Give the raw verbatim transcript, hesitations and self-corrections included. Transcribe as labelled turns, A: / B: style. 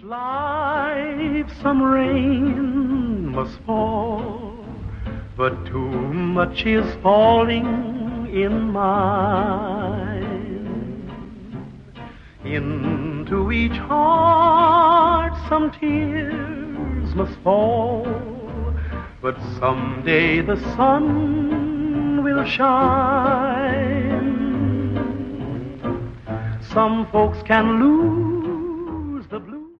A: life some rain must fall, but too much is falling in mine. Into each heart some tears must fall, but someday the sun will shine. Some folks can lose